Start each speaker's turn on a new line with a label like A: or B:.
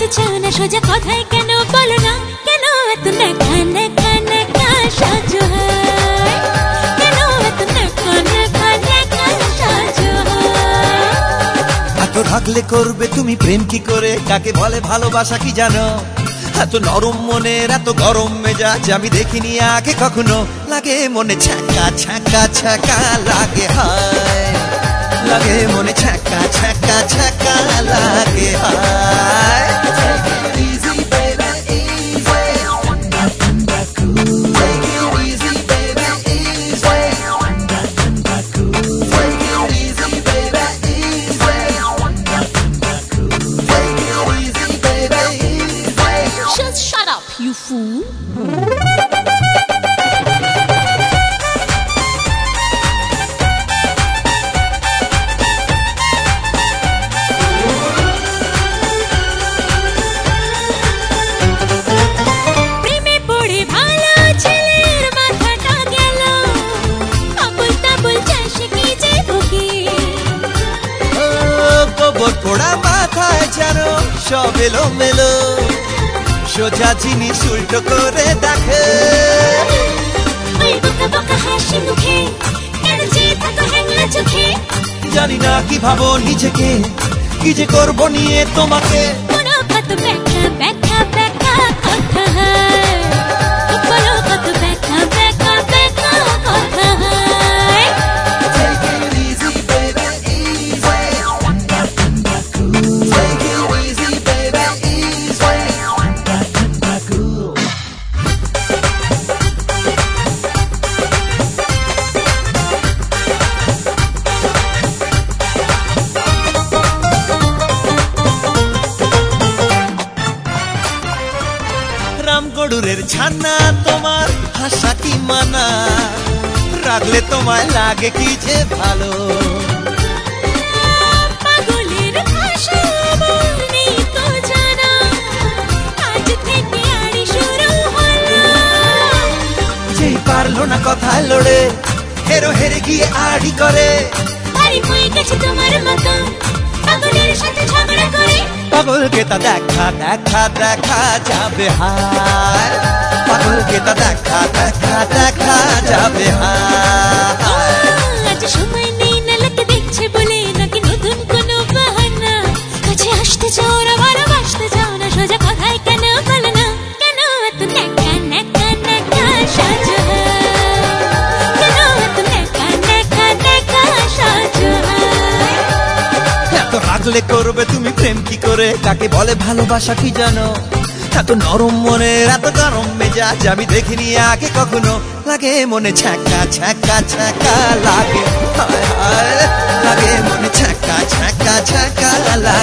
A: চাও না সোজা কথায় কেন বলো না, কেন এত নেকা নেকা নেকা সাজো হয়, কেন এত নেকা নেকা নেকা সাজো হয়।
B: এত রাগলে করবে তুমি প্রেম কি করে, কাকে বলে ভালোবাসা কি জানো? এত নরম মনের এত গরম মেজাজ আমি দেখিনি আগে কখনো, লাগে মনে ছ্যাঁকা ছ্যাঁকা ছ্যাঁকা লাগে হায়, লাগে মনে ছ্যাঁকা ছ্যাঁকা ছ্যাঁকা লাগে হায়।
A: Just shut up, you fool. প্রেমে পড়ে ভালো ছেলের মাথাটা গেল, আবুল তাবুল চাষে কি যে ভুগি।
B: গোবর পোড়া মাথায় যেন সব এলো মেলো, সোজা জিনিস উল্টো করে দেখে।
A: ওই বোকা বোকা হাসি মুখে কেন যে থাকো হ্যাংলা চোখে,
B: জানি না কি ভাবো নিজেকে, কি যে করবো নিয়ে তোমাকে।
A: কোনো কত ব্যাখ্যা ব্যাখ্যা ব্যাখ্যা কথা হয়, বলো কত ব্যাখ্যা ব্যাখ্যা ব্যাখ্যা কথা হয়।
B: রামগড়ুরের ছানা তোমার ভাষা কি মানা, রাখলে তোমায় লাগে কি যে ভালো।
A: পাগলের ভাষা আমার নেই তো জানা, আজ থেকে আড়ি শুরু হলো।
B: যেই পারলো না কথায় লড়ে, হেরো হেরে গিয়ে আড়ি করে।
A: বাড়ি হয়ে গেছে তোমার মতো পাগলের সাথে ঝগড়া করে।
B: পাগলকে তা দেখা দেখা দেখা যাবে হায়, পাগলকে তা দেখা দেখা দেখা যাবে হায়।
A: আজ সময় নেই না লোকে দেখছে বলে, নাকি নতুন কোনো বাহানা। কাছে আসতে চাও না ভালোবাসতে চাও না, সোজা কথায় কেন বলো না, কেন এত নেকা নেকা নেকা সাজো হয়, কেন এত নেকা নেকা নেকা সাজো হয়।
B: এত রাগলে করবে তুমি প্রেম কি করে, কাকে বলে ভালোবাসা কি জানো? এত নরম মনের এত গরম মেজাজ আমি দেখিনি আগে কখনো, লাগে মনে ছ্যাঁকা ছ্যাঁকা ছ্যাঁকা লাগে হায় হায়, লাগে মনে ছ্যাঁকা ছ্যাঁকা ছ্যাঁকা লাগে।